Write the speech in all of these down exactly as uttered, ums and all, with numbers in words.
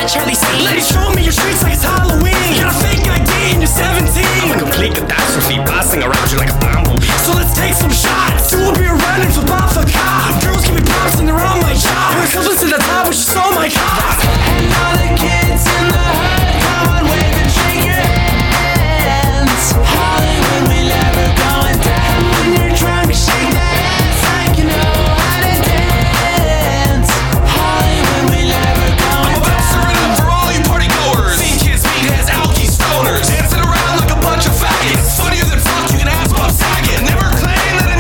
Charlie scene. Ladies, show me your streets like it's Halloween. You got a fake I D and you're seventeen. I'm a complete catastrophe, passing around you like a bumblebee. So let's take some shots. Two will be running for Bob for cop. Girls give me props and they're on my job. When it comes to the top, we just stole my car. And all the kids in the hood, come on, wave and shake your hands. Hollywood, we never going down. When you're drunk, shake that ass like you know how to dance. Hollywood, we never going I'm about to serve it up for all you party goers. Seen kids meet as alky stoners, dancing around like a bunch of faggots. Funnier than fuck, you can ask Bob Saget. Never claim that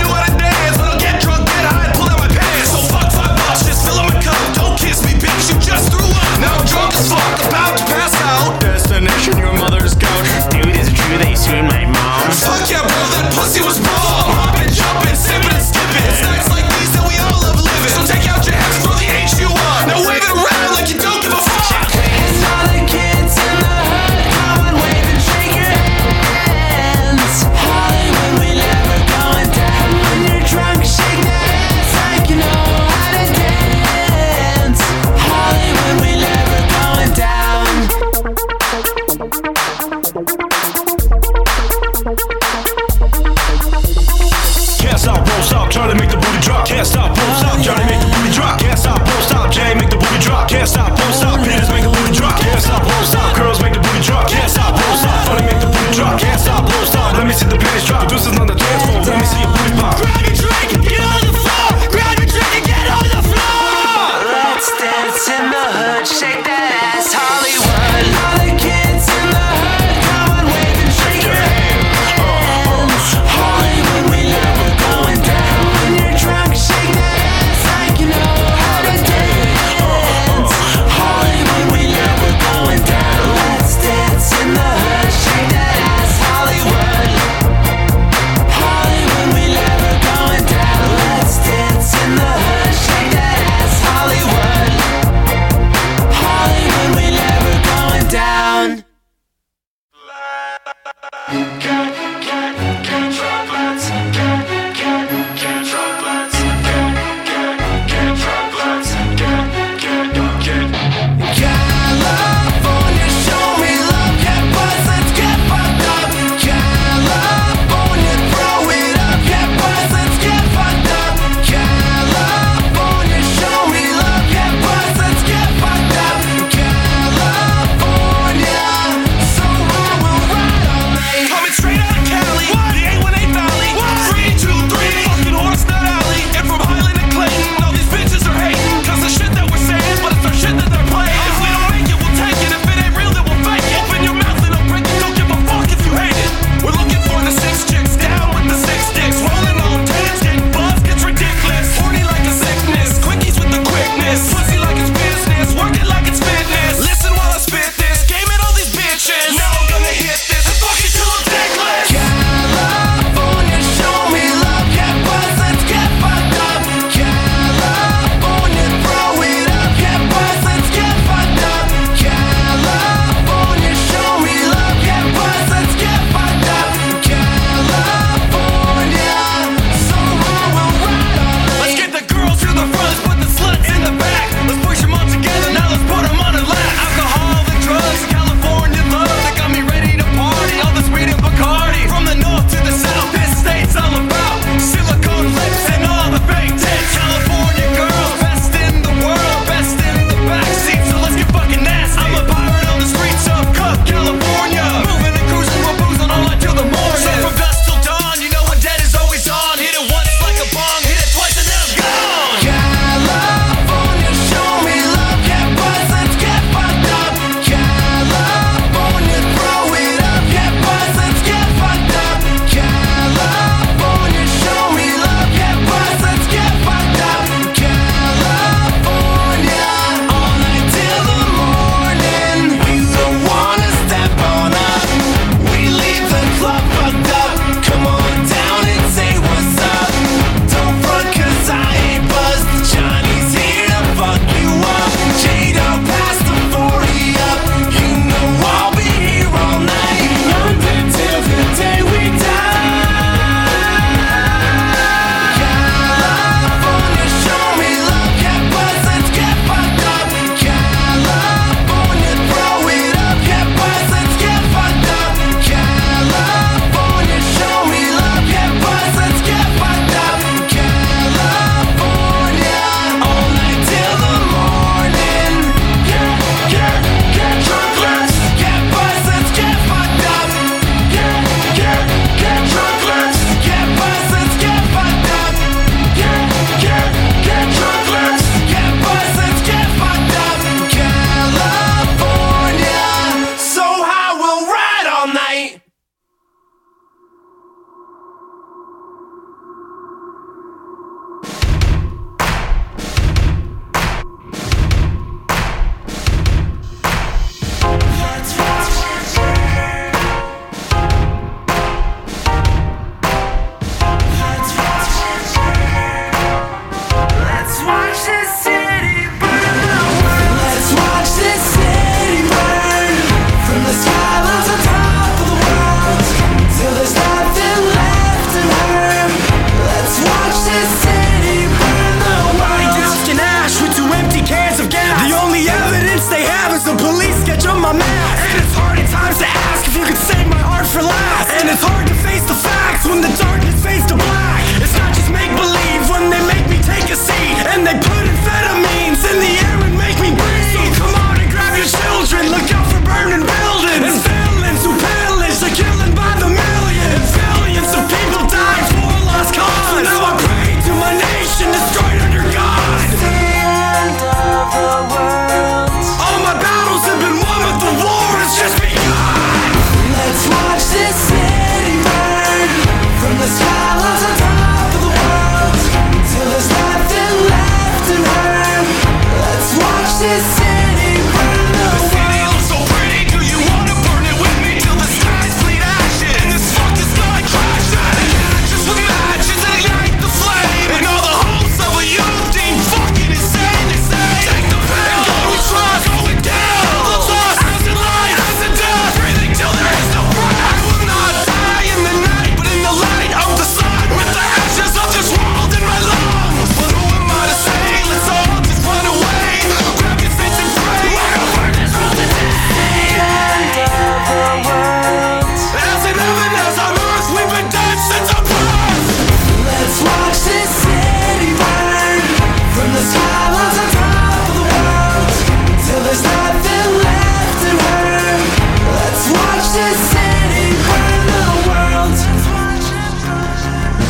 the police sketch on my mask. And it's hard at times to ask if you could save my heart for last. And it's hard to face the facts when the darkness fades to black. It's not just make-believe when they make me take a seat and they put amphetamines in the air and make me breathe. So come on and grab your children, look out for burning buildings and villains who pillage, they're killing by the millions. Billions of people died for a lost cause. So now I pray to my nation destroyed under God. It's the end of the world. All my battles have been won, but the war has just begun. Let's watch this city burn from the skylines on top of the world till there's nothing left in her. Let's watch this city burn the The city world. looks so pretty, do you wanna burn it with me till the skies bleed ashes? And this fucking sky crashes. Just with matches and ignite the flame. And all the hopes of a youth deemed fucking insane. They say, take the pill, and God we trust, going down. The lost, as in life, as in death. Breathing till there is no breath. I will not die in the night, but in the light of the sun. With the ashes of this world in my lungs. But who am I to say? Let's all just run away. Grab your faith and pray. We'll burn this world today. End of the world. As in heaven, as on earth, we've been dead since our birth. Let's watch this city burn from the skylines on top of the world till there's nothing left in her. Let's watch this city burn the world. Let's watch it burn.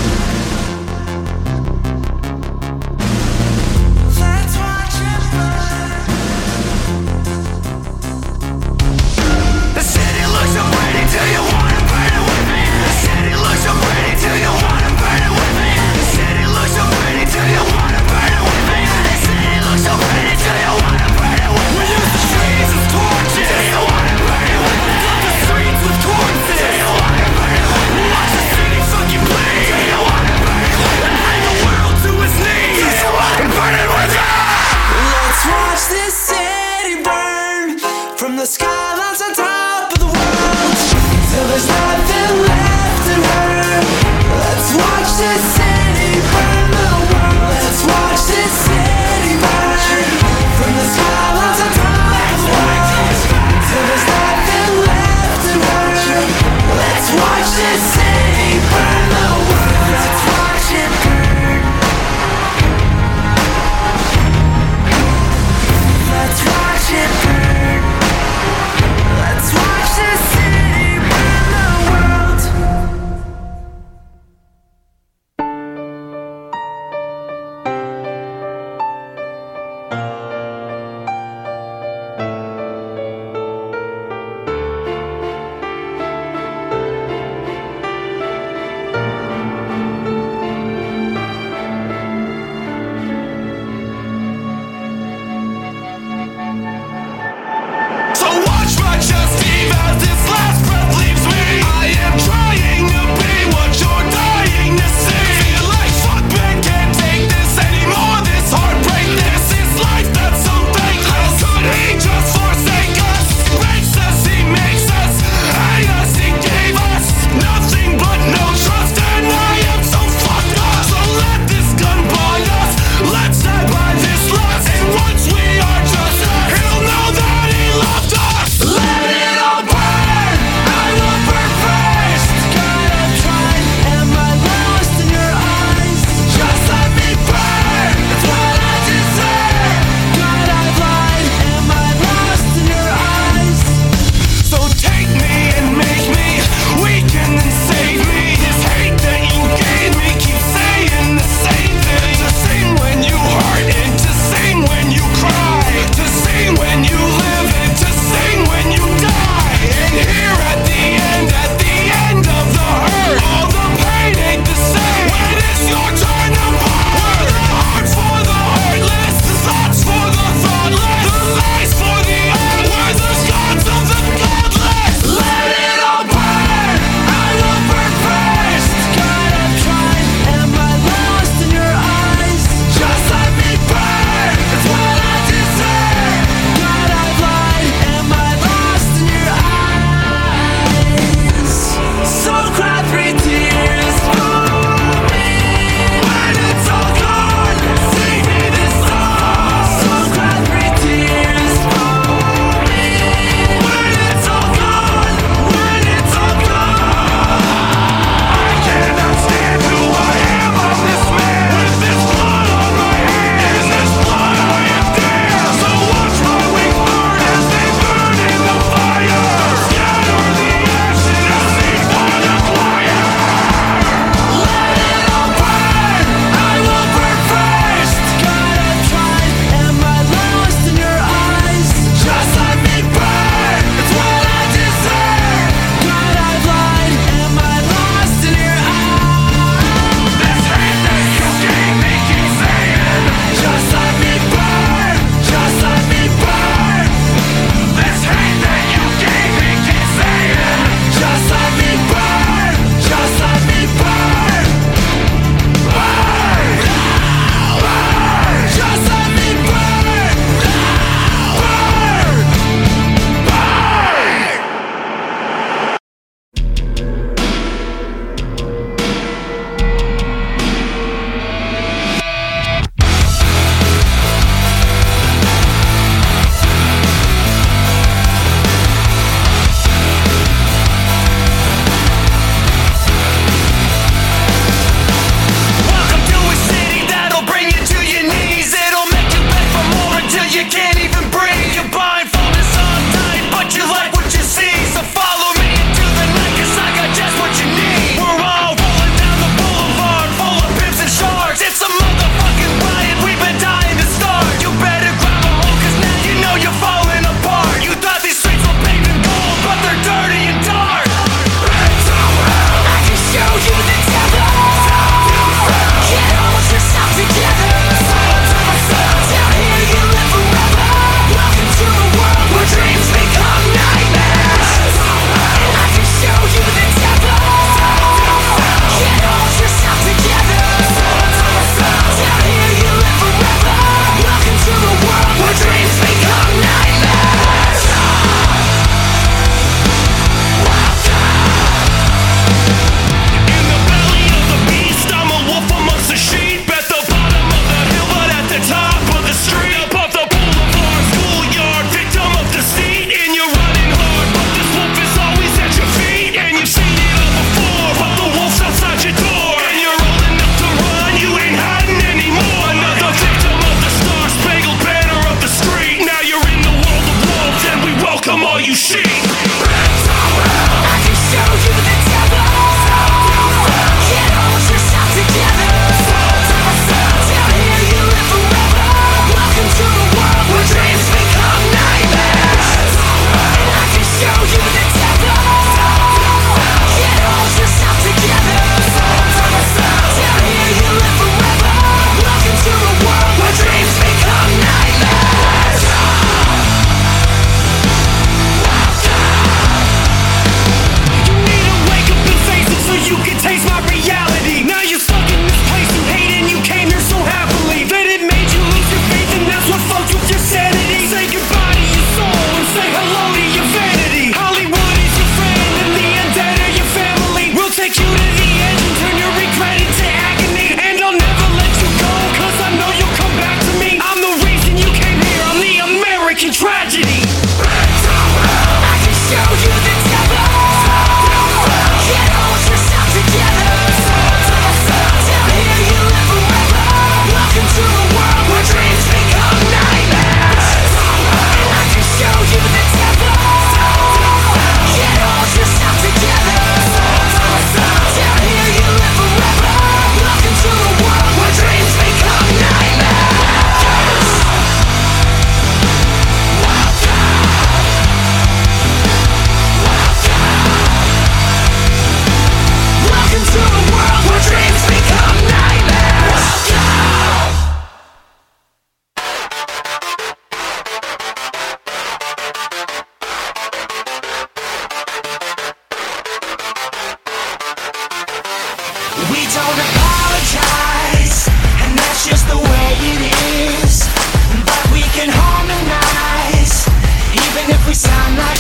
Let's watch it burn. The city looks so pretty till you wanna burn it with me. The city looks so pretty till you wanna burn it with me. The city looks so pretty till you wanna burn it with me. The city looks so pretty till you wanna burn it with me. We use the trees as torches till you wanna burn it with me. Flood the streets with corpses till you wanna burn it with me. Watch the city fucking bleed till you wanna burn it with me. And bring the world to its knees till you wanna burn it with me. Let's watch this city burn from the skylines on top of the world till there's nothing left in her. Let's watch this city burn the world. Let's watch this city burn from the skylines on top of the world till there's nothing left in her. Let's watch this city burn the world. Let's watch it burn. Let's watch it burn. I'm all you see. I can show you the devil. Can't hold yourself together. Down here you live forever. Welcome to the world where dreams become nightmares. And I can show you the devil. Can't hold yourself together. Down here you live forever. Welcome to the world where dreams become nightmares. You need to wake up and face it so you can taste my reality. Now you're stuck in this place you hate and you came here so happily. That it made you lose your faith and that's what fucked with your sanity. Say goodbye to your soul and say hello to your vanity. Hollywood is your friend and the undead are your family. We'll take you to the edge and turn your regret into agony. And I'll never let you go cause I know you'll come back to me. I'm the reason you came here, I'm the American tragedy. I can show you the devil. Can't hold yourself together. Down here you live forever. Welcome to the world where dreams become nightmares. And I can show you the devil. Can't hold yourself together. Down here you live forever. Welcome to the world where dreams become nightmares. Welcome to the world where dreams become nightmares. We don't apologize, and that's just the way it is. But we can harmonize, even if we sound like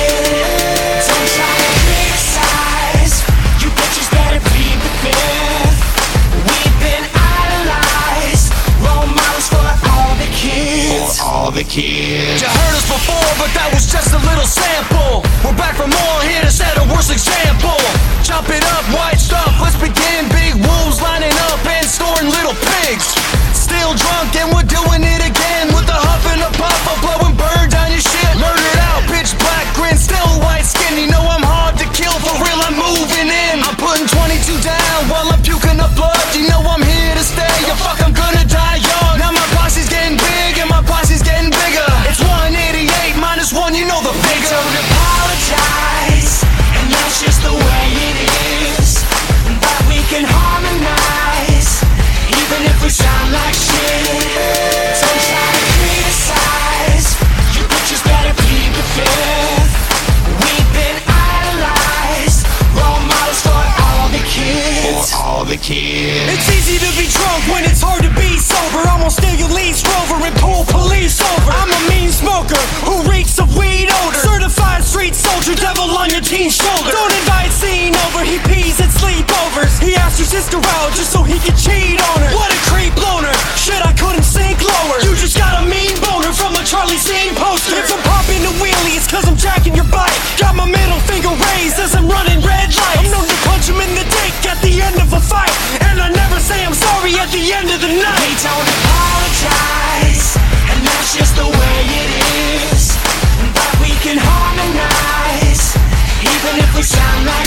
shit. Don't try to criticize, you bitches better plead the fifth. We've been idolized, role models for all the kids. For all the kids. You heard us before, but that was just a little sample. We're back for more, here to set a worse example. Chop it up, white stuff, let's begin. Big wolves lining up and scoring little pigs. Still drunk and we're doing it again. With a huff and a puff, I'm blowing burn down your shit. Murdered out, pitch black grin, still white skin. You know I'm hard to kill, for real I'm moving in. I'm putting twenty-two down while I'm puking up blood. You know I'm here to stay, you fuck I'm gonna die young. Now my posse's getting big and my posse's getting bigger. It's one eighty-eight minus one, you know the They figure. don't apologize, and that's just the way it is. But we can harmonize, even if we sound like shit. Don't try to criticize, you bitches better plead the fifth. We've been idolized, role models for all the kids. For all the kids. It's easy to be drunk when it's hard to be sober. I'm gonna steal your lease rover and pull police over. I'm a mean smoker who reeks of weed odor. Certified street soldier, devil on your teen's shoulder. Don't invite scene over, he pees at sleepovers. He asked your sister out just so he could cheat on her. What a creep loner, shit I couldn't sink lower. You just got a mean boner from a Charlie Sheen poster. If I'm popping the wheelie, it's cause I'm jacking your bike. Got my middle finger raised as I'm running red lights. I'm known to punch him in the dick at the end of a fight. And I never say I'm sorry at the end of the night. We don't apologize, and that's just the way it is. But we can harmonize, even if we sound like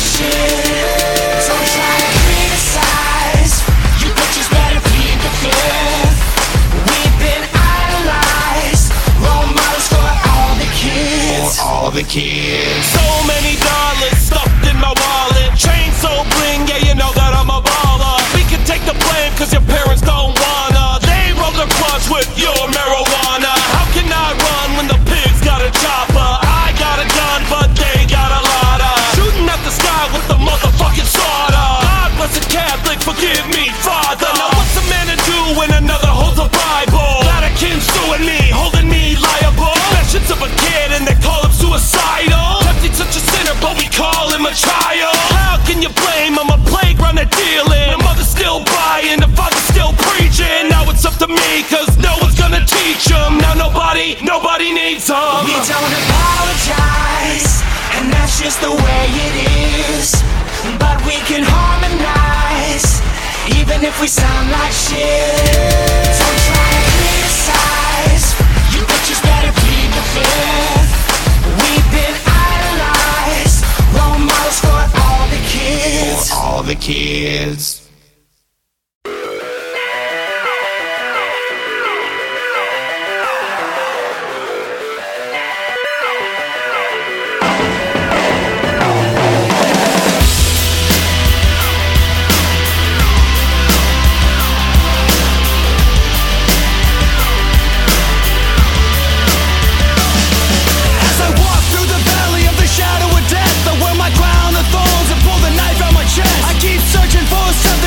shit. Don't try to criticize, you bitches better plead the fifth. We've been idolized, role models for all the kids. For all the kids. So many dollars stuffed in my wallet. Chain so bling, yeah, you know that I'm a baller. We can take the blame cause your parents don't wanna. They roll the blunts with your marijuana. How can I run when the pigs got a chopper? I got a gun, but they got a lotta. Shooting at the sky with the motherfucking slaughter. God bless a Catholic, forgive me, Father. Now what's a man to do when another holds a Bible? Vatican's suing me, holding me liable. Confessions of a kid and they call him suicidal. Tempting such a sinner, but we call him a child. How can you blame him? A playground they're dealing. My mother's still buying, the father's still preaching. Now it's up to me, cause no one's gonna teach him. Now nobody, nobody needs him. We don't apologize, and that's just the way it is. But we can harmonize, even if we sound like shit. Don't try to criticize, you bitches better plead the fifth. We've the kids. Shadow of death, I wear my crown of thorns and pull the knife out my chest. I keep searching for something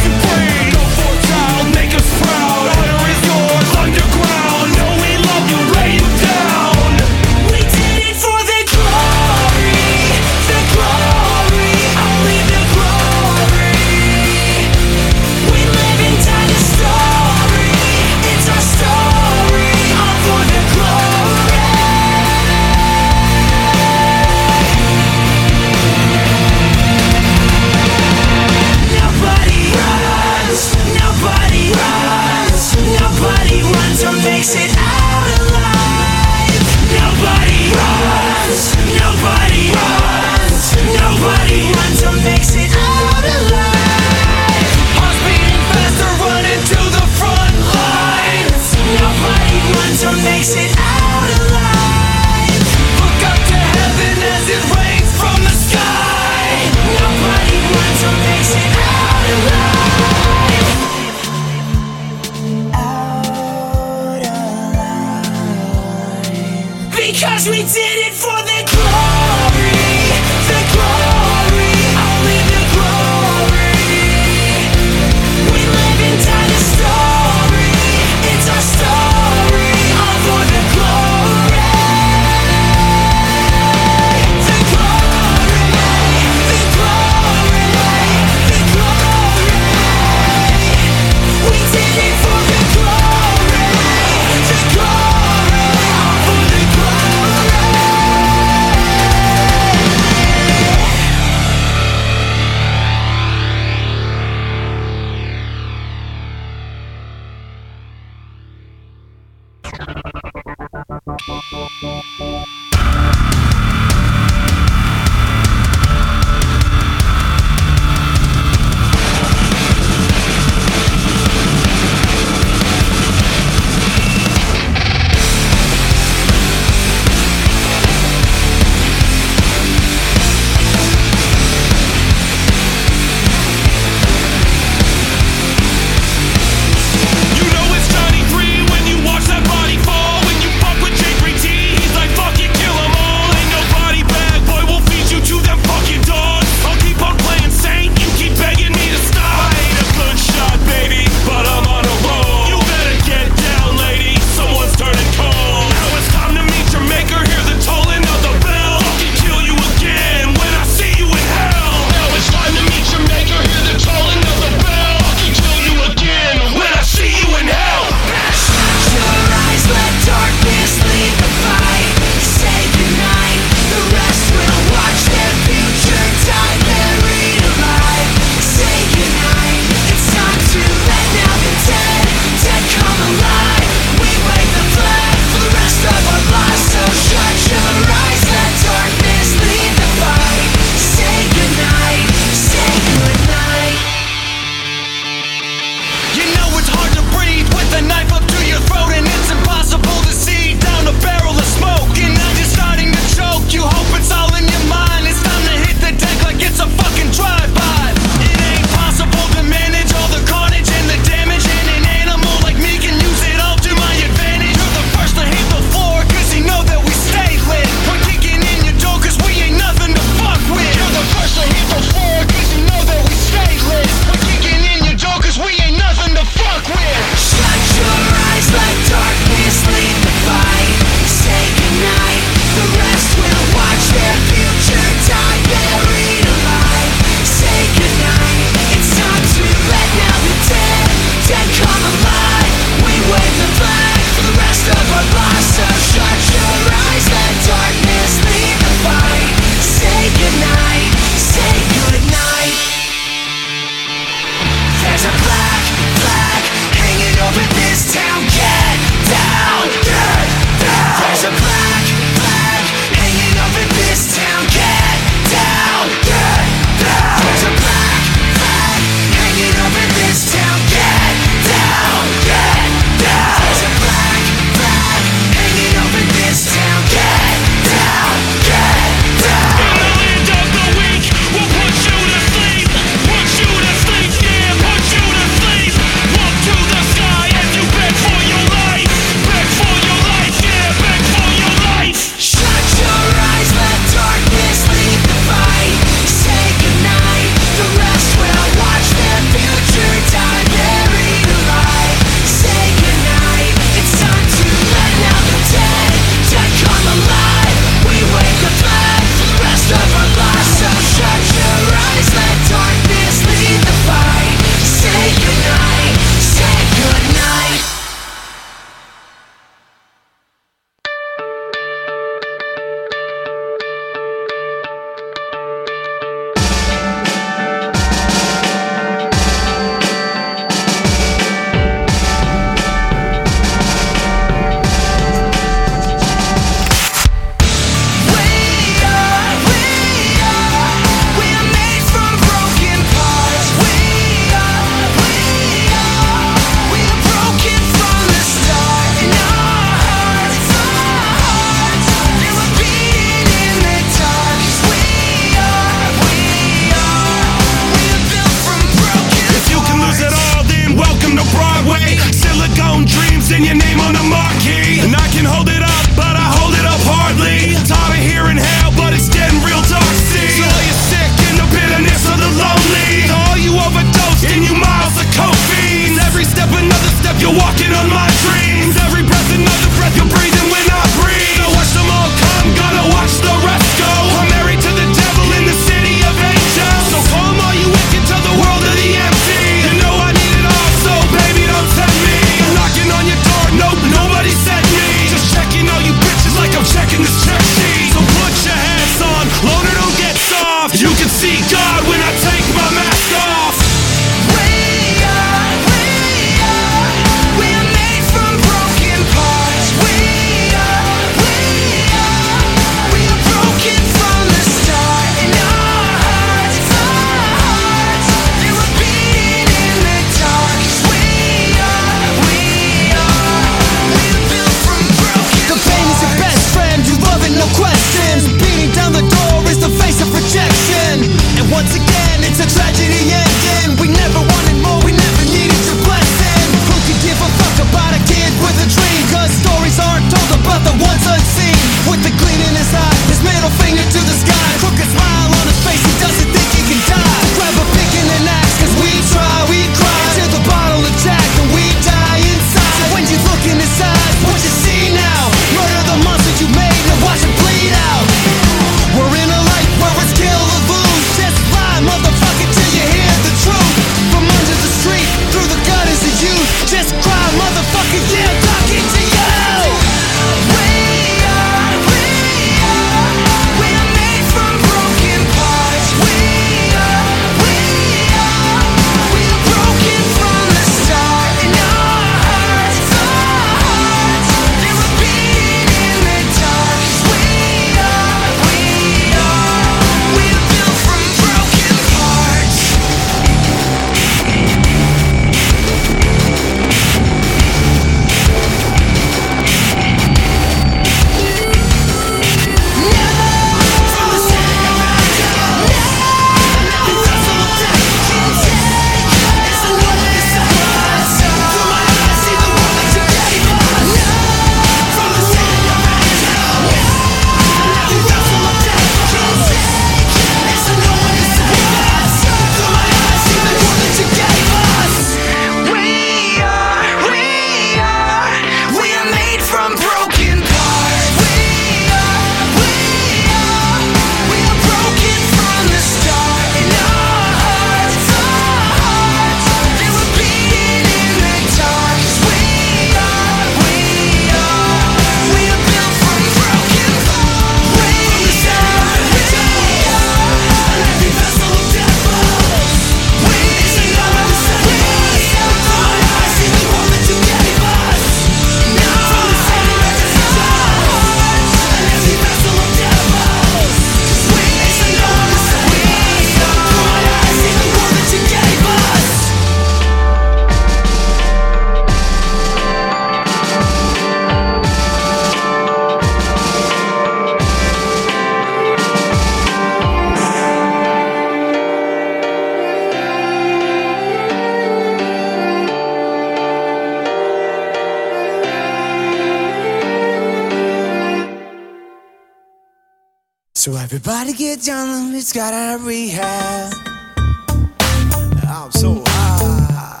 So everybody get down, it's got out of rehab. I'm so high.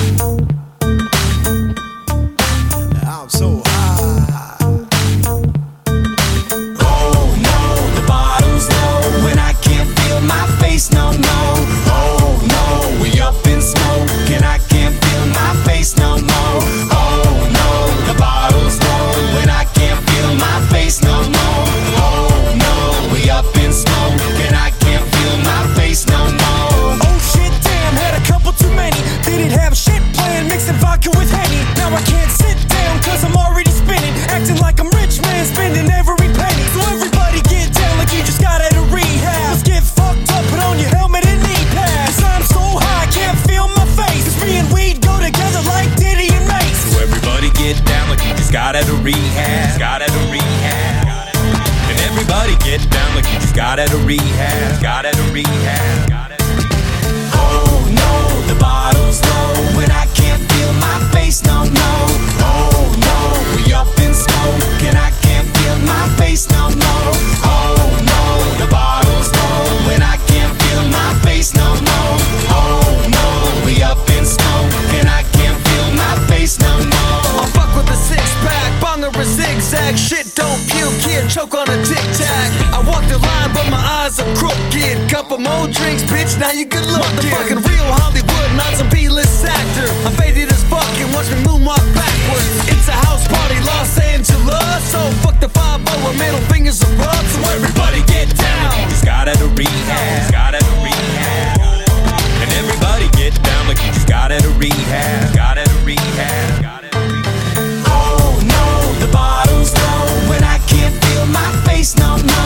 I'm so high. Oh no, the bottom's low when I can't feel my face, no, no. Oh no, we up in smoke and I can't feel my face no more. Oh no, the bottle's low when I can't feel my face no more. Oh no, we up in smoke and I can't feel my face no more. Oh shit, damn, had a couple too many. Didn't have shit planned, mixing vodka with Henny. Now I can't sit down cause I'm already spinning, acting like I'm rich man, spending every penny. So everybody get down like you just got out of rehab. Let's get fucked up, put on your helmet and knee pads. Cause I'm so high, can't feel my face. Cause me and weed go together like Diddy and Mace. So everybody get down like you just got out of rehab. Got out of rehab. And everybody get down like you just got out of rehab. Got out of rehab. Oh no, the bottle's low when I can't feel my face, no, no. Oh no, we up in smoke and I can't feel my face no more. Oh no, the bottle's low when I can't feel my face no more. Oh no, we up in smoke and I can't feel my face no more. I fuck with a six pack, bong or a zigzag. Shit don't puke here, choke on a tic tac. I walk the line but my eyes are crooked. Couple more drinks, bitch, now you good looking. Motherfucking real Hollywood, not some B-list actor. I'm faded as fuck and watch me moonwalk backwards. It's a house party, Los Angeles. So fuck the five oh and middle fingers are up. So everybody get down. Just got out of rehab. Got out of rehab. And everybody get down like you just got out of rehab. Got out of rehab. Got out of rehab. Oh no, the bottle's low when I can't feel my face, no, no.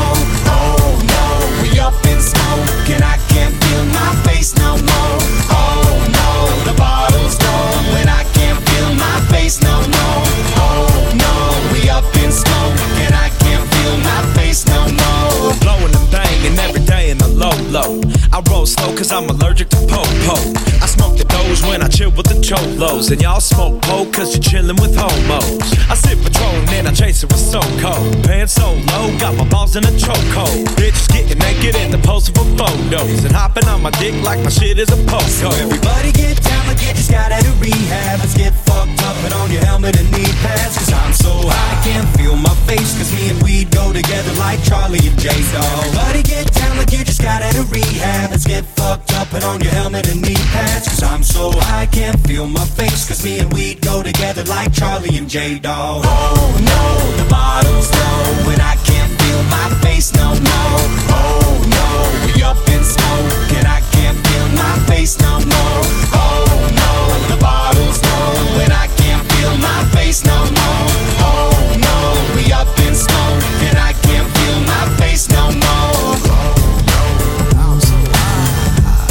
Oh no, we up in smoke and I can't feel my face no more. Oh no, the bottle's low when I can't feel my face no more. Oh no, we up in smoke and I can't feel my face no more. Blowing and banging every day in the low low. I roll slow cause I'm allergic to po-po. I smoke the doge when I chill with the cholos. And y'all smoke po cause you're chillin' with homos. I sip Patron and I chase it with so cold. Pants so low, got my balls in a chokehold. Bitches getting naked in the post for photos. And hopping on my dick like my shit is a So postcode. everybody get down like you just got out of rehab. Let's get fucked up and on your helmet and knee pads. Cause I'm so high I can't feel my face. Cause me and weed go together like Charlie and J-Dog. Everybody get down like you just got out of rehab. Let's get fucked up and on your helmet and knee pads. Cause I'm so high I can't feel my face. Cause me and weed go together like Charlie and J-Dog. Oh no, the bottle's low when I can't feel my face no more. Oh no, we up in smoke and I can't feel my face no more. Oh no, the bottle's low when I can't feel my face no more. Oh no, we up in smoke and I can't feel my face no more. Oh no, I'm so high.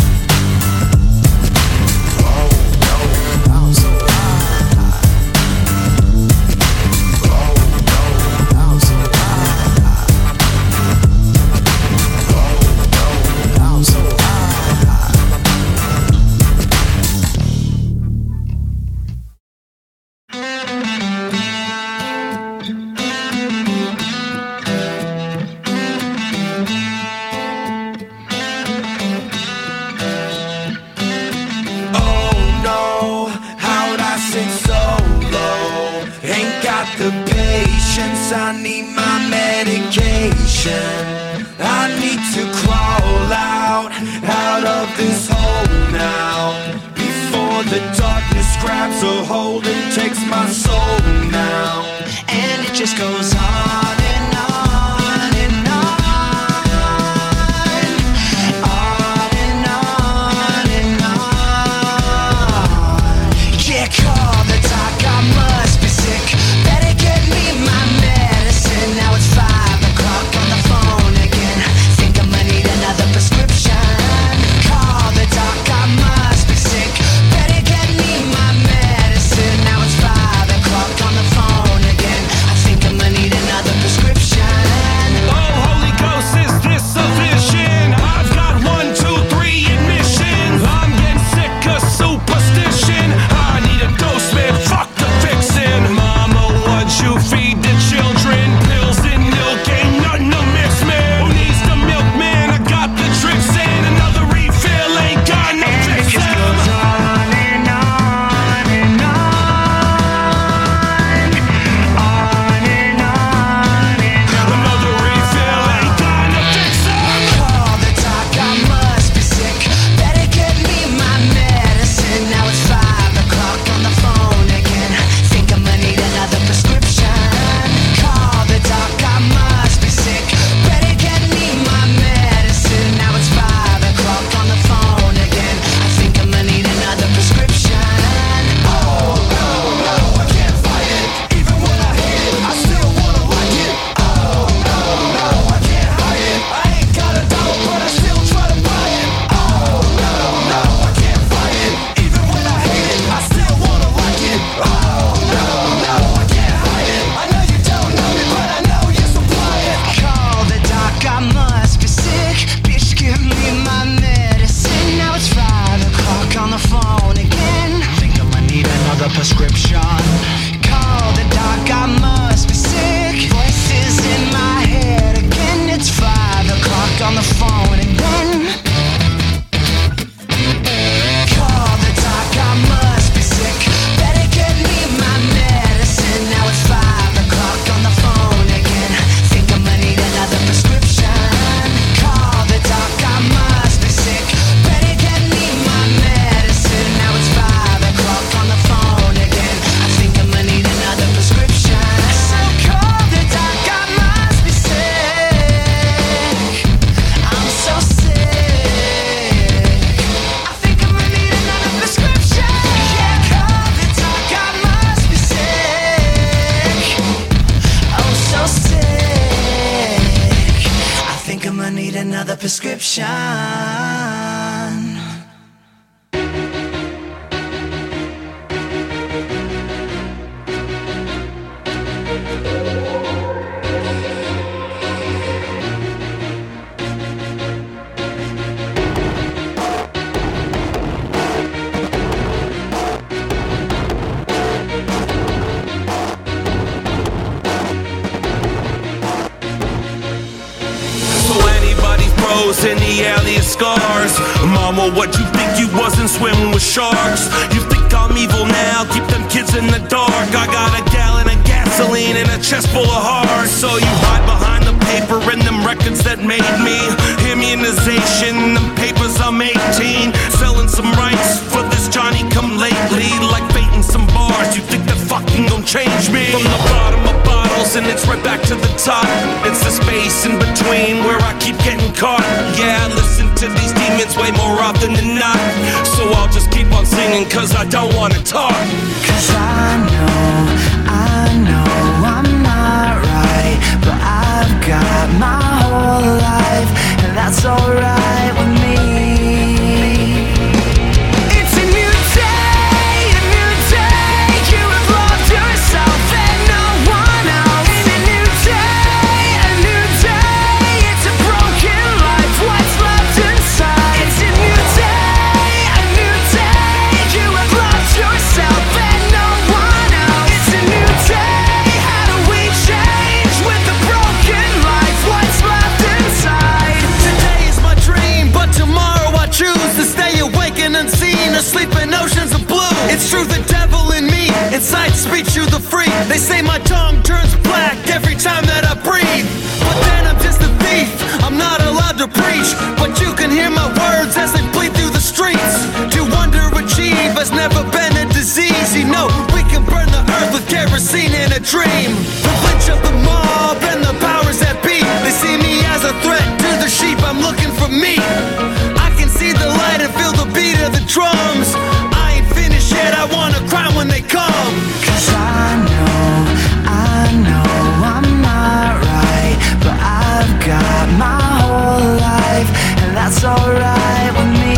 Oh no, I'm so high. Oh no, I'm so high. Oh no, I'm so high. The patience, I need my medication. I need to crawl out, out of this hole now, before the darkness grabs a hold and takes my soul now. And it just goes on and on and on, on and on and on. Yeah, call the doc, I must be sick. Get me my medicine. Now it's five o'clock on the phone again. Think I'ma need another prescription. Call the doc, I must be sick. Better get me my medicine. Now it's five I need another prescription. In the alley of scars. Mama, what you think you wasn't swimming with sharks? You think I'm evil now? Keep them kids in the dark. I got a gallon of gasoline and a chest full of hearts. So you hide behind the paper and them records that made me. Immunization, them papers, I'm eighteen. Selling some rights for this Johnny come lately. Like fate in some bars, you think that fucking gon' change me? From the bottom of bottles and it's right back to the top. It's the space in between where I keep getting caught. Yeah, I listen to these demons way more often than not. So I'll just keep on singing cause I don't wanna talk. Cause I know, I know I'm not right, but I've got my whole life, and that's alright with me. It's a new day, a new day. You have loved yourself and no one else. It's a new day, a new day. It's a broken life, what's left inside. It's a new day, a new day. You have loved yourself and no one else. It's a new day, how do we change with a broken life, what's left inside. Today is my dream, but tomorrow I choose to stay awake and unseen, or sleep in oceans of blue. It's true, the devil in me, inside speaks you the free. They say my tongue turns black every time that I breathe, but then I'm just a thief, I'm not allowed to preach. But you can hear my words as they bleed through the streets. To underachieve has never been a disease. You know, we can burn the earth with kerosene in a dream. Privilege of the mob and the powers that be, they see me as a threat to the sheep, I'm looking for me. I can see the light and feel the beat of the drums. I ain't finished yet, I wanna cry when they come. Cause I know, I know I'm not right, but I've got my whole life, and that's alright with me.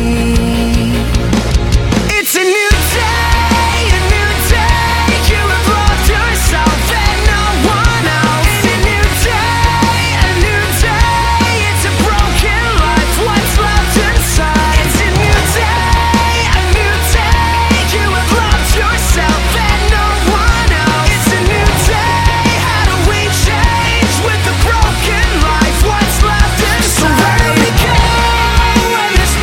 It's a new day, a new day. You have loved yourself and no one else. It's a new day, a new day. It's a broken life, what's left inside. It's a new day, a new day. You have loved yourself and no one else. It's a new day, how do we change with a broken life, what's left inside. So where do we go when there's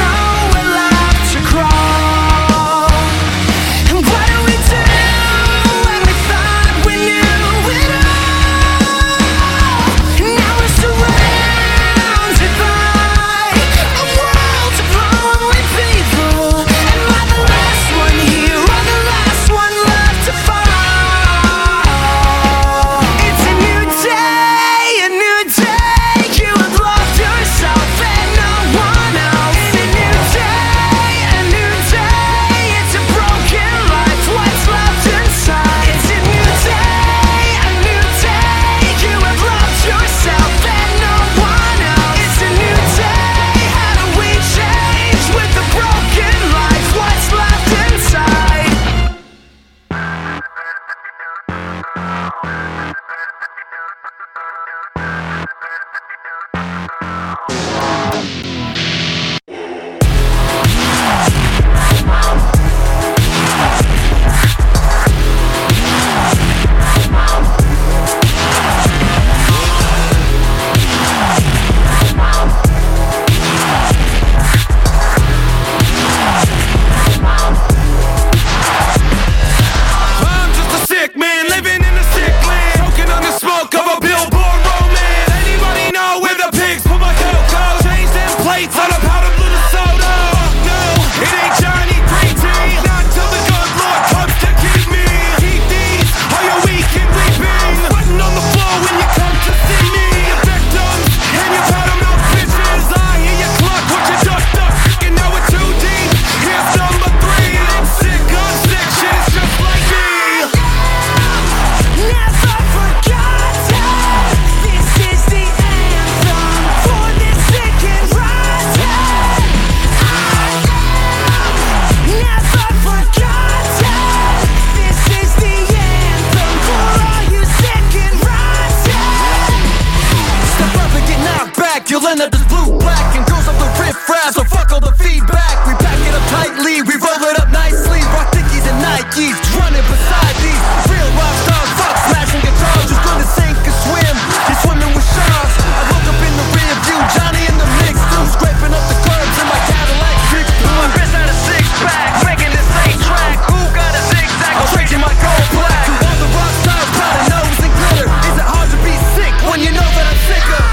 rolling up this blue black and goes up the riff raff, so fuck all the feedback. We pack it up tightly, we roll it up nicely. Rock Dickies and Nikes, running beside these real rock stars. Fuck smashing guitars, who's gonna sink or swim? He's swimming with sharks. I woke up in the rear view, Johnny in the mix, still scraping up the curbs in my Cadillac six. My wrist had a six pack, making this eight track. Who got a zigzag? I'm changing my gold black. To all the rock stars, proud of nose and glitter. Is it hard to be sick when you know that I'm sicker?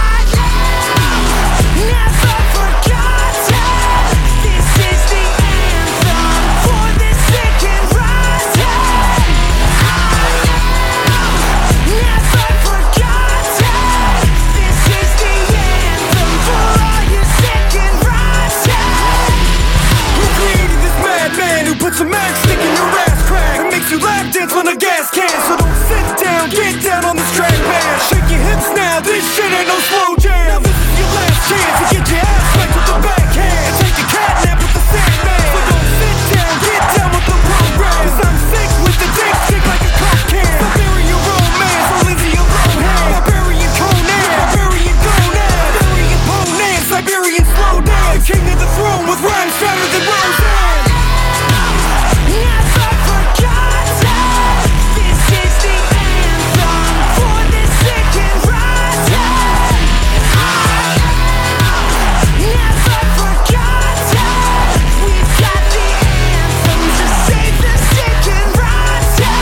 Never forgotten. This is the anthem for this sick and rotten. Never forgotten. This is the anthem for all you sick and rotten. Who created this madman who puts a matchstick in your ass crack and makes you lap dance on a gas can? So don't sit down, get down on this track, man. Shake your hips now, this shit ain't no slow jam. Now this is your last chance to get your ass spanked with the backhand and take a cat nap with the Sandman. So don't sit down, get down with the program, 'cause I'm sick with the dick stick like a coke can. So bury your romance, so Lindsay your Lohan. Barbarian Conan, Barbarian Conan, Barbarian Ponan, Siberian slow down. King of the throne with rhymes fatter than Roseanne. Never forgotten. This is the anthem for this sick and rotten. Never forgotten. We've got the anthem to save the sick and rotten.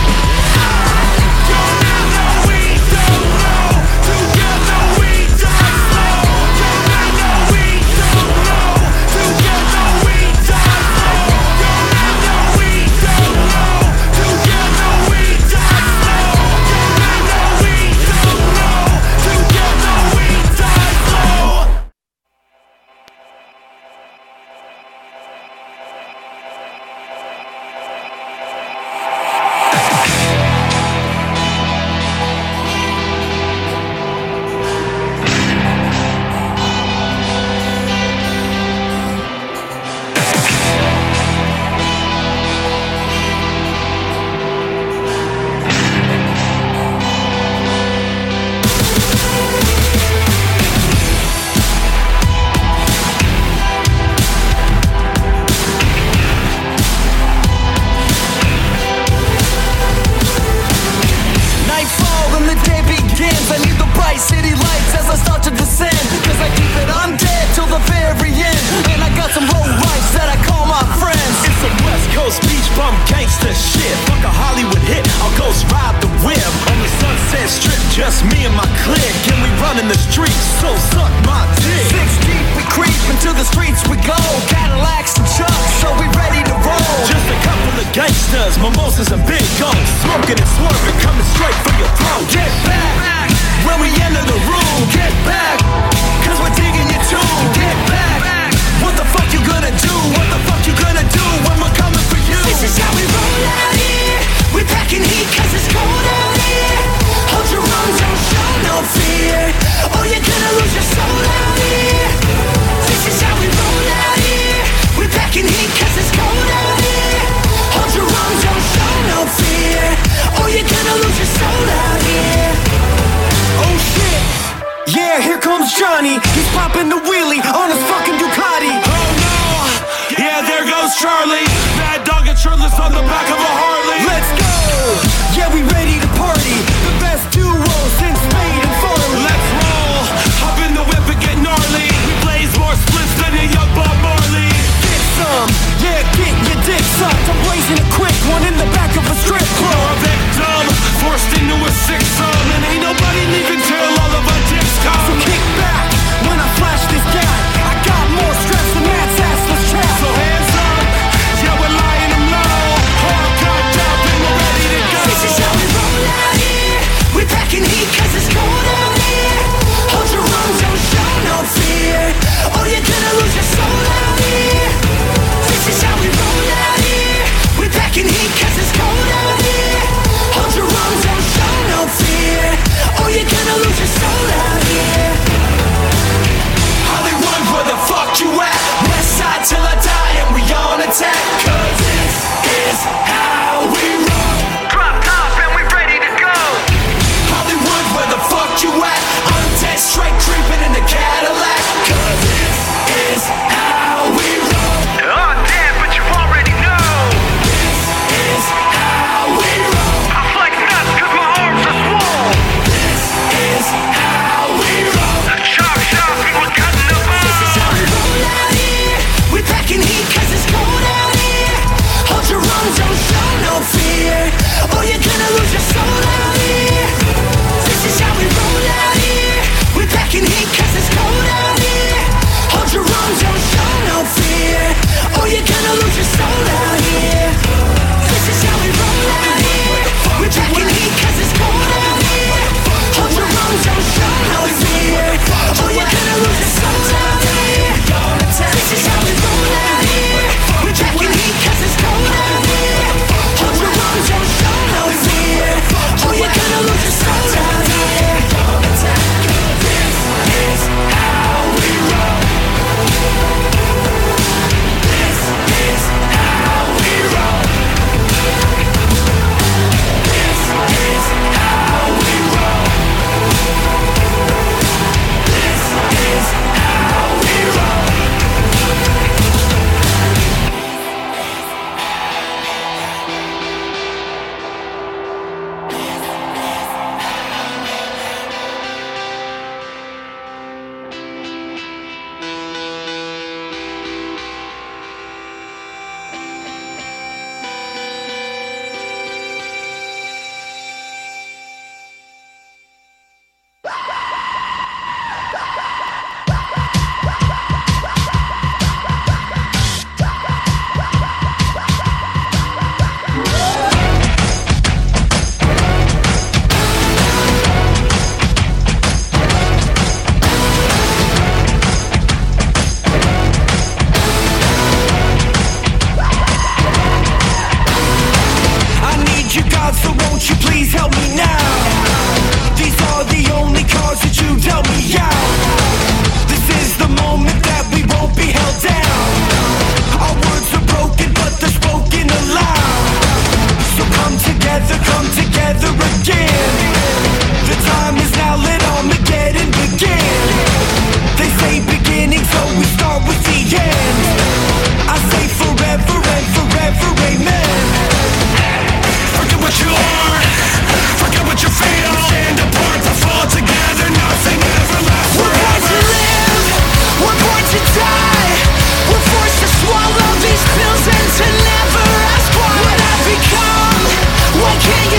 Together we don't know. Together we die slow. Together we don't know. Together we die slow. Together we don't know. Together we die slow. Together we don't know. Together we die slow. Nightfall and the day begins. I need the bright city lights as I start to descend, 'cause I keep it undead till the very end. And I got some low lights that I call my friends. It's some West Coast beach bum gangsta shit. Fuck a Hollywood hit, I'll ghost ride the whip on the Sunset Strip, just me and my clique. And we running the streets, so suck my dick. Six deep we creep, into the streets we go. Cadillacs and trucks, so we ready to roll. Just a couple of gangsters, mimosas and big guns, smoking and swerving, coming straight for your throat. Get back when we enter the room. Get back, 'cause we're digging your tune. Get back, what the fuck you gonna do? What the fuck you gonna do when we're coming for you? This is how we roll out here. We packing heat 'cause it's cold out here. Hold your own, don't show no fear, or you're gonna lose your soul out here. This is how we roll out here. We packing heat 'cause it's cold out here. Hold your own, don't show no fear, or you're gonna lose your soul out here. Oh shit, yeah, here comes Johnny. He's popping the wheelie on his fucking Ducati. Oh no, yeah, there goes Charlie. Mad dog and shirtless on the back of a Harley. Let's go, yeah, we ready to party. The best duo since Spade and Farley. Let's roll, hop in the whip and get gnarly. We blaze more splits than a young Bob Marley. Get some, yeah, get your dick sucked. I'm blazing a quick one in the back of a strip You're club. a victim, forced into a six-sum, and ain't nobody leaving till all of our dicks So come. kick back when I flash this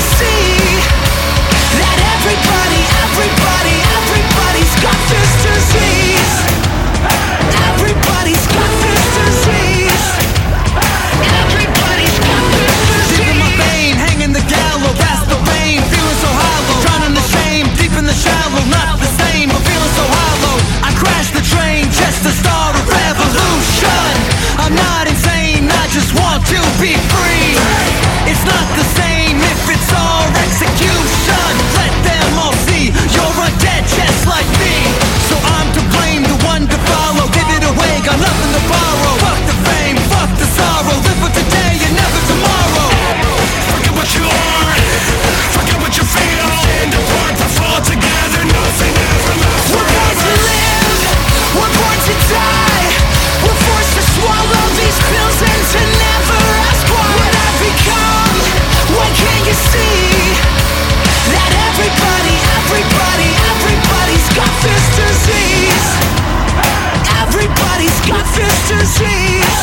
see that everybody, everybody, everybody's got this disease? Everybody's got this disease. Everybody's got this disease. Deep in my vein, hanging the gallows, that's the pain. Feeling so hollow, drowning the shame. Deep in the shallow, not the same, but feeling so hollow. I crashed the train just to start a revolution. I'm not insane, I just want to be free. It's not the same if it's our execution. Let them all see you're undead just like me. So I'm to blame, the one to follow. Give it away, got nothing to borrow. Fuck the fame, fuck the sorrow. Live for today and never tomorrow. Forget what you are, forget what you feel. Stand apart but fall together, nothing ever lasts We're born to forever. live, we're born to die. We're forced to swallow these pills and to never ask why. What I've become, why can't you see that everybody, everybody, everybody's got this disease? Everybody's got this disease.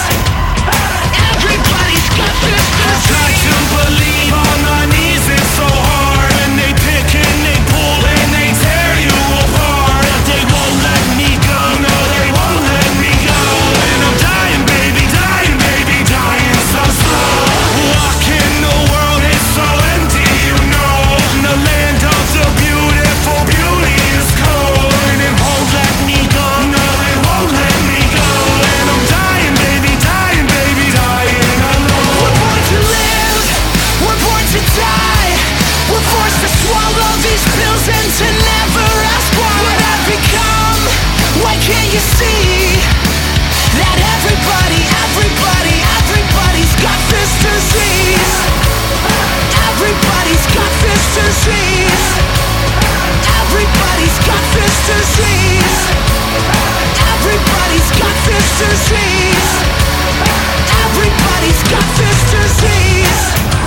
Everybody's got this I try disease. to believe on my knees, it's so hard. And they pick and they pull and they tear you apart. But they won't let me go, no they won't let me go. And I'm dying baby, dying baby, dying so slow. Walking the world is so empty, you know. The land of the beautiful, beauty is cold. And it won't let me go, no they won't let me go. And I'm dying baby, dying baby, dying alone. We're born to live, we're born to die. We're forced to swallow these pills and to never ask why. What I've become, why can't you see that everybody, everybody, everybody's got this disease? Everybody's got this disease. Everybody's got this disease. Everybody's got this disease. Everybody's got this disease.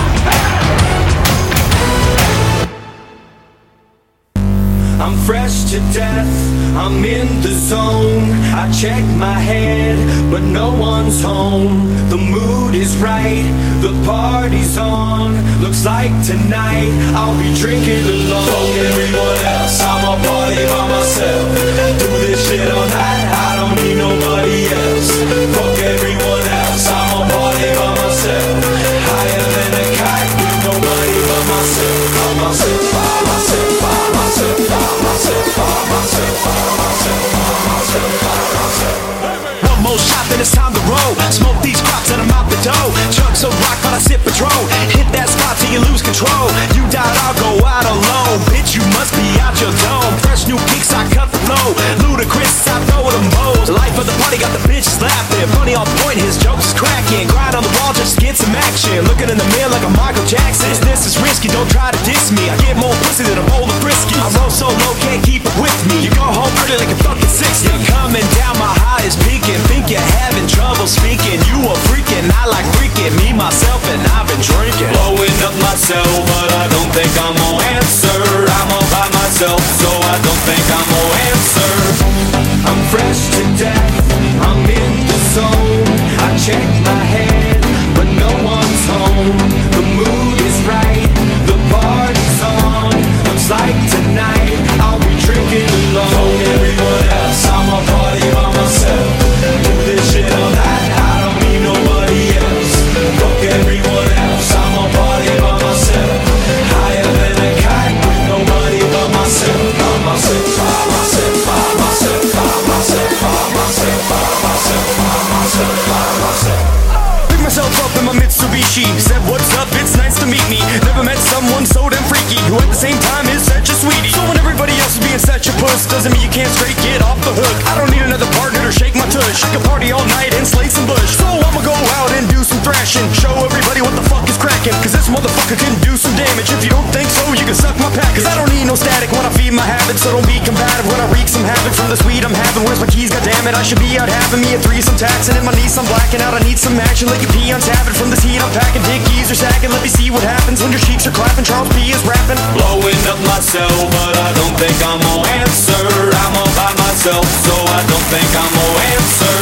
I'm fresh to death, I'm in the zone. I check my head, but no one's home. The mood is right, the party's on. Looks like tonight I'll be drinking alone. Fuck everyone else, I'ma party by myself. Do this shit all night, I don't need nobody else. Fuck everyone else, I'ma party by myself. Higher than a kite with nobody but myself. By myself, by myself, by myself, by myself, by myself, by myself, by myself, by myself. One more shot, then it's time to roll. Smoke these crops and I'm out the dough. Chug some rock while I sip Patrol. Hit that spot till you lose control. You doubt I'll go out alone. Bitch, you must be out your dome. Fresh new kicks, I cut the flow. Ludicrous, I throw them bows. Life of the party got the bitches laughing. Funny on point, his jokes is cracking. Grind on the wall just to get some action. Looking in the mirror like a Michael Jackson. This is risky, don't try to diss me. I get more pussy than a bowl of brisket. I roll so low, can't keep it with me. You go home early like a fucking sixty. You're coming down, my high is peaking. Think you're having trouble speaking. You a freaking, I like freaking. Me, myself, and I've been drinking. Blowing up myself, but I don't think I'm gonna answer. I'm all by myself, so I don't think I'm gonna answer. I'm fresh to death, I'm in the zone. I check my head, but no one's home. The mood is right, the party's on. Looks like tonight I'll be drinking alone. Fuck everyone else, I'ma party by myself. Do this shit all night, I don't need nobody else. Fuck everyone else, I'ma party by myself. Higher than a kite with nobody but myself. By myself, by myself, by myself, by myself, by myself, by myself, by myself, by myself. Pick myself up in my Mitsubishi. Said what's up, it's nice to meet me. Never met someone so damn freaky, who at the same time is such a sweetie. So when everybody else is being such a puss, doesn't mean you can't straight get off the hook. I don't need another partner to shake my tush. I can party all night and slay some bush. So I'ma go out and do some thrashing. Show everybody what the fuck is cracking. Cause this motherfucker can do some damage. If you don't think so, you can suck my pack. Cause I don't need no static when I feed my habits. So don't be combative when I wreak some havoc from the sweet I'm having. Where's my keys? God damn it, I should be out having me a threesome taxing. In my knees I'm blacking out, I need some action. Let you pee on tapping. From this heat I'm packing. Dick keys are sagging. Let me see what happens when your cheeks are clapping. Charles P is rapping. Blowing up myself, but I don't think I'm gonna answer. I'm all by myself, so I don't think I'm gonna answer.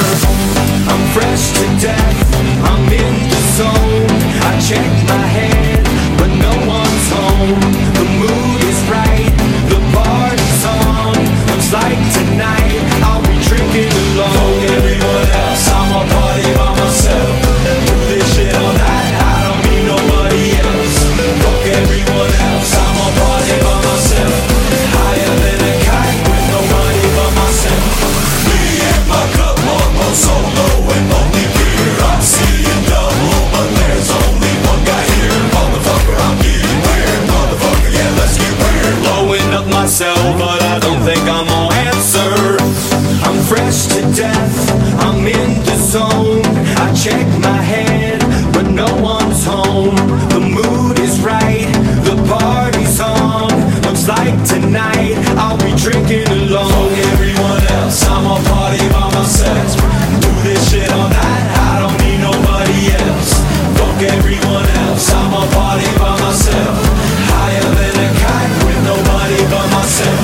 I'm fresh to death, I'm in the zone. I check my head, but no one's home. home. The mood is right, the party's on. Looks like tonight I'll be drinking alone. Fuck everyone else, I'ma party by myself. Do this shit all night, I don't need nobody else. Fuck everyone else, I'ma party by myself. Higher than a kite with nobody but myself. Me and my cup on solo and only beer. I'm seeing double, but there's only one guy here. Motherfucker, I'm getting weird. Motherfucker, yeah, let's get weird. Blowing up myself, but I don't think I'm gonna answer. I'm fresh to death, I'm in the zone. I check my head, but no one's home. The mood is right, the party's on. Looks like tonight I'll be drinking alone. Fuck everyone else, I'ma party by myself. Do this shit all night, I don't need nobody else. Fuck everyone else, I'ma party by myself. Higher than a kite with nobody but myself.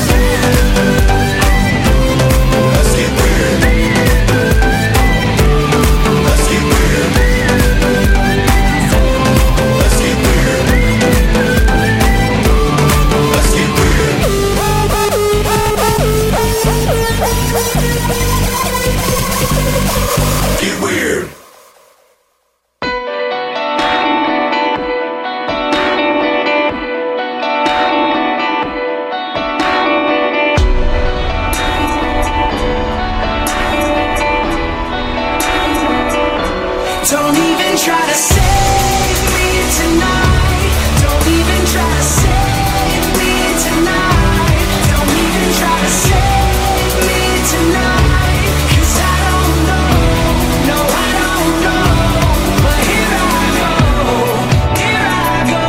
Let's get weird. Let's get weird. Let's get weird. Let's get weird. Get weird. Don't even try to save me tonight. Don't even try to save me tonight. Don't even try to save me tonight. 'Cause I don't know, no I don't know. But here I go, here I go.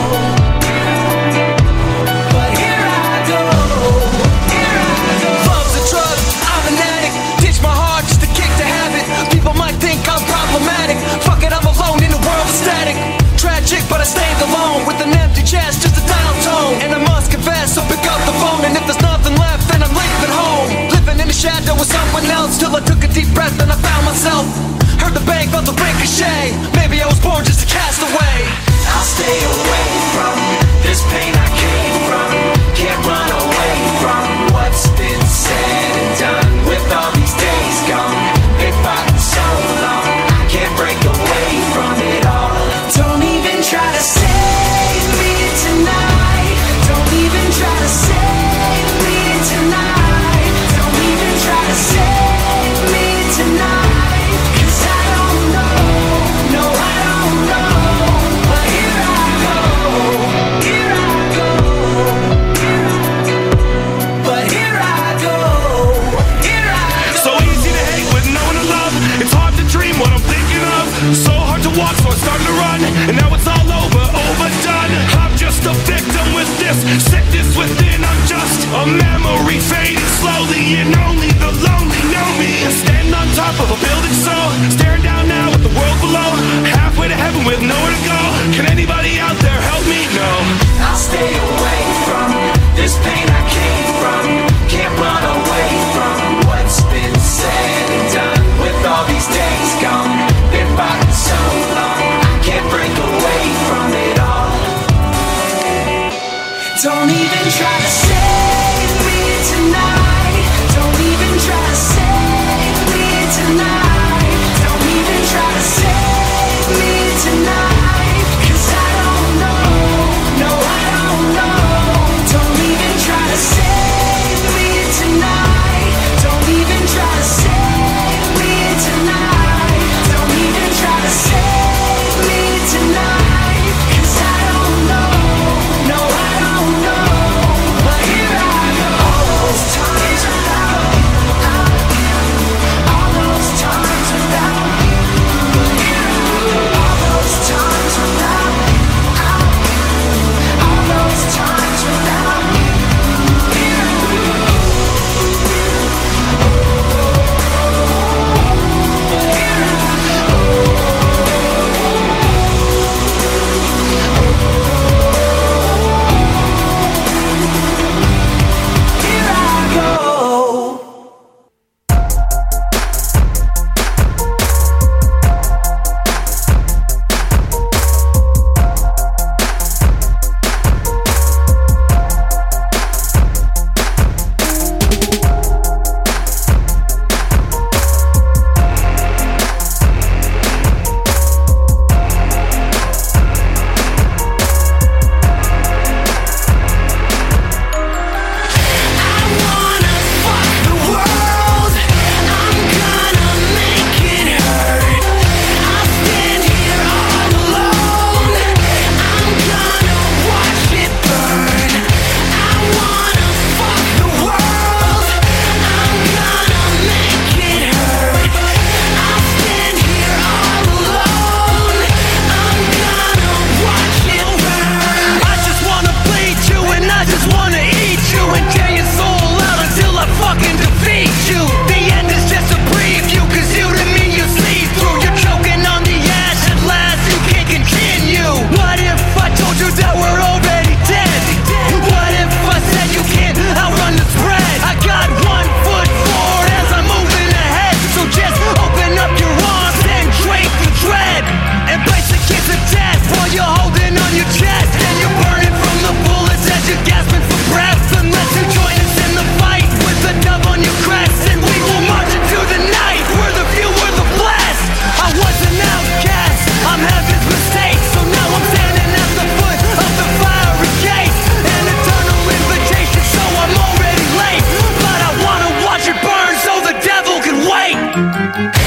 But here I go, here I go. Love's a drug, I'm an addict. Ditch my heart just to kick the habit. People might think I'm problematic. Fuck it, I'm alone in a world of static. Tragic, but I stayed alone with an empty chest, just a dial tone. And I must confess, so pick up the phone. And if there's nothing left, then I'm leaving home. Living in the shadow with someone else till I took a deep breath and I found myself. Heard the bang, felt the ricochet. Maybe I was born just a castaway. I'll stay away from this pain I came from. Can't run away from what's been said and done. With all these days gone, been fighting so long, I can't break away from it all. Don't even try to save me tonight. Don't even try to save me tonight. Don't even try to save me tonight. 'Cause I don't know, no I don't know. But here I go, here I go. But here I Thank you.